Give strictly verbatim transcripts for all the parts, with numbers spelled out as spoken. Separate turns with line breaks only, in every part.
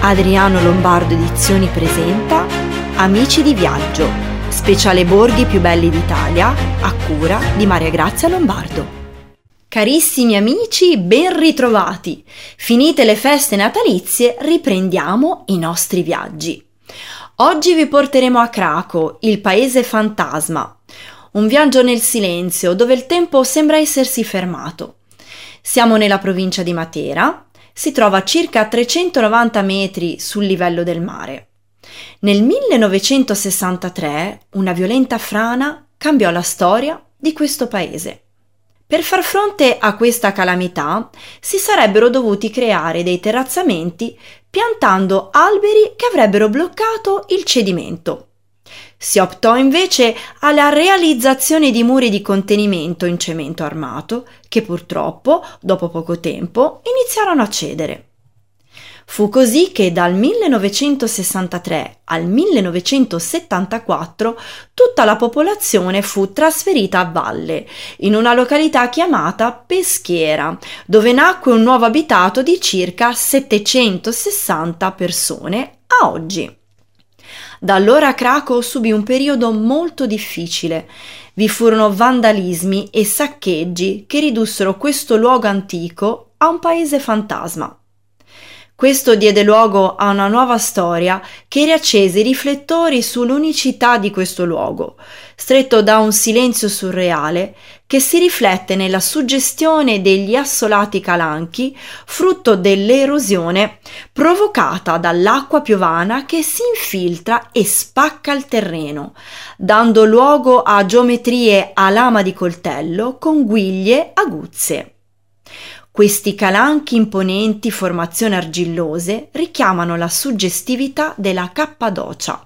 Adriano Lombardo Edizioni presenta Amici di Viaggio, speciale borghi più belli d'Italia, a cura di Maria Grazia Lombardo. Carissimi amici, ben ritrovati! Finite le feste natalizie, riprendiamo i nostri viaggi. Oggi vi porteremo a Kraków, il paese fantasma. Un viaggio nel silenzio, dove il tempo sembra essersi fermato. Siamo nella provincia di Matera, si trova a circa trecentonovanta metri sul livello del mare. Nel millenovecentosessantatré una violenta frana cambiò la storia di questo paese. Per far fronte a questa calamità si sarebbero dovuti creare dei terrazzamenti piantando alberi che avrebbero bloccato il cedimento. Si optò invece alla realizzazione di muri di contenimento in cemento armato che purtroppo, dopo poco tempo, iniziarono a cedere. Fu così che dal millenovecentosessantatré al millenovecentosettantaquattro tutta la popolazione fu trasferita a valle, in una località chiamata Peschiera, dove nacque un nuovo abitato di circa settecentosessanta persone a oggi. Da allora Kraków subì un periodo molto difficile. Vi furono vandalismi e saccheggi che ridussero questo luogo antico a un paese fantasma. Questo diede luogo a una nuova storia che riaccese i riflettori sull'unicità di questo luogo, stretto da un silenzio surreale che si riflette nella suggestione degli assolati calanchi, frutto dell'erosione provocata dall'acqua piovana che si infiltra e spacca il terreno, dando luogo a geometrie a lama di coltello con guiglie aguzze. Questi calanchi imponenti formazioni argillose richiamano la suggestività della Cappadocia.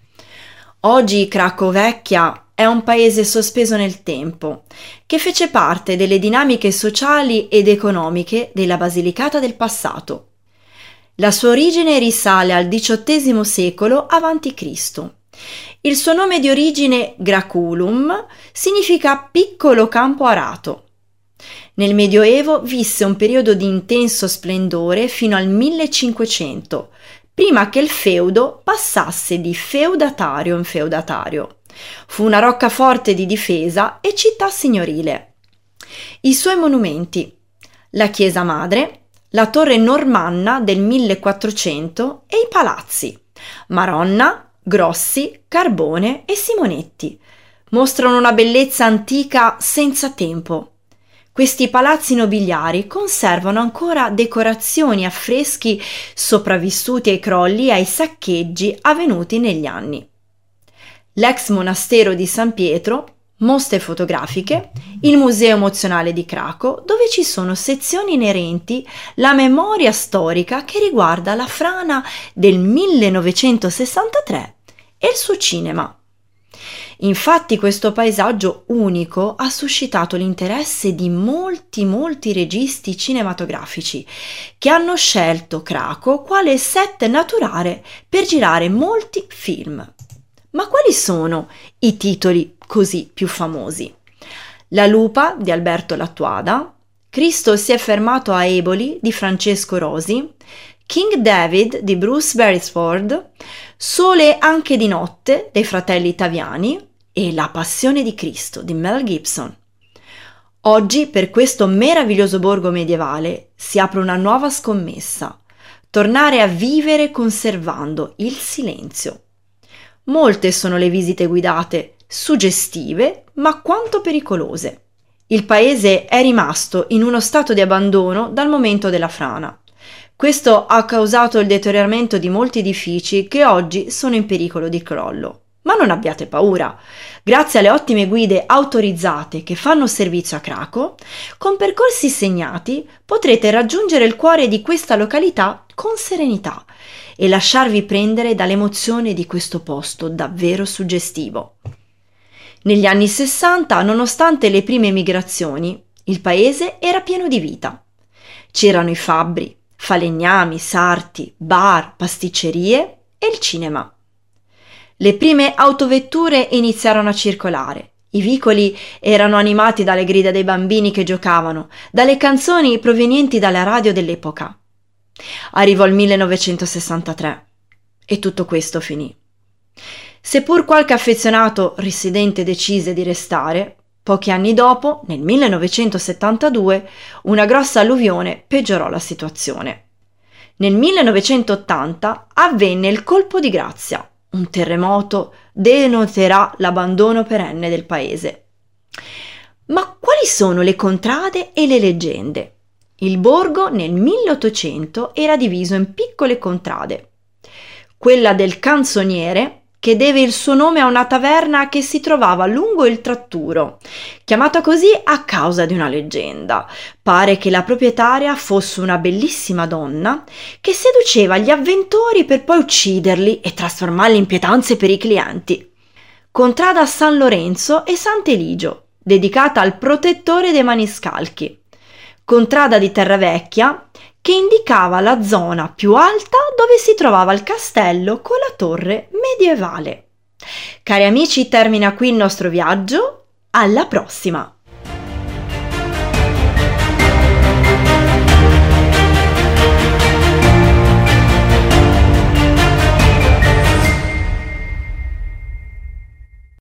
Oggi Kraków Vecchia è un paese sospeso nel tempo, che fece parte delle dinamiche sociali ed economiche della Basilicata del passato. La sua origine risale al diciottesimo secolo avanti Cristo. Il suo nome di origine Graculum significa piccolo campo arato. Nel Medioevo visse un periodo di intenso splendore fino al millecinquecento, prima che il feudo passasse di feudatario in feudatario. Fu una roccaforte di difesa e città signorile. I suoi monumenti: la chiesa madre, la torre normanna del millequattrocento e i palazzi Maronna, Grossi, Carbone e Simonetti mostrano una bellezza antica senza tempo. Questi palazzi nobiliari conservano ancora decorazioni e affreschi sopravvissuti ai crolli e ai saccheggi avvenuti negli anni. L'ex monastero di San Pietro, mostre fotografiche, il Museo Emozionale di Kraków, dove ci sono sezioni inerenti alla memoria storica che riguarda la frana del millenovecentosessantatré e il suo cinema. Infatti questo paesaggio unico ha suscitato l'interesse di molti molti registi cinematografici che hanno scelto Kraków quale set naturale per girare molti film. Ma quali sono i titoli così più famosi? La lupa di Alberto Lattuada, Cristo si è fermato a Eboli di Francesco Rosi, King David di Bruce Beresford, Sole anche di notte dei fratelli Taviani e La passione di Cristo di Mel Gibson. Oggi per questo meraviglioso borgo medievale si apre una nuova scommessa: tornare a vivere conservando il silenzio. Molte sono le visite guidate, suggestive ma quanto pericolose. Il paese è rimasto in uno stato di abbandono dal momento della frana. Questo ha causato il deterioramento di molti edifici che oggi sono in pericolo di crollo. Ma non abbiate paura. Grazie alle ottime guide autorizzate che fanno servizio a Kraków, con percorsi segnati potrete raggiungere il cuore di questa località con serenità e lasciarvi prendere dall'emozione di questo posto davvero suggestivo. Negli anni sessanta, nonostante le prime migrazioni, il paese era pieno di vita. C'erano i fabbri, falegnami, sarti, bar, pasticcerie e il cinema. Le prime autovetture iniziarono a circolare. I vicoli erano animati dalle grida dei bambini che giocavano, dalle canzoni provenienti dalla radio dell'epoca. Arrivò il millenovecentosessantatré e tutto questo finì. Seppur qualche affezionato residente decise di restare, pochi anni dopo, nel millenovecentosettantadue, una grossa alluvione peggiorò la situazione. Nel millenovecentottanta avvenne il colpo di grazia. Un terremoto denoterà l'abbandono perenne del paese. Ma quali sono le contrade e le leggende? Il borgo nel milleottocento era diviso in piccole contrade. Quella del canzoniere, che deve il suo nome a una taverna che si trovava lungo il Tratturo, chiamata così a causa di una leggenda. Pare che la proprietaria fosse una bellissima donna che seduceva gli avventori per poi ucciderli e trasformarli in pietanze per i clienti. Contrada San Lorenzo e Sant'Eligio, dedicata al protettore dei maniscalchi. Contrada di Terravecchia, che indicava la zona più alta dove si trovava il castello con la torre medievale. Cari amici, termina qui il nostro viaggio. Alla prossima!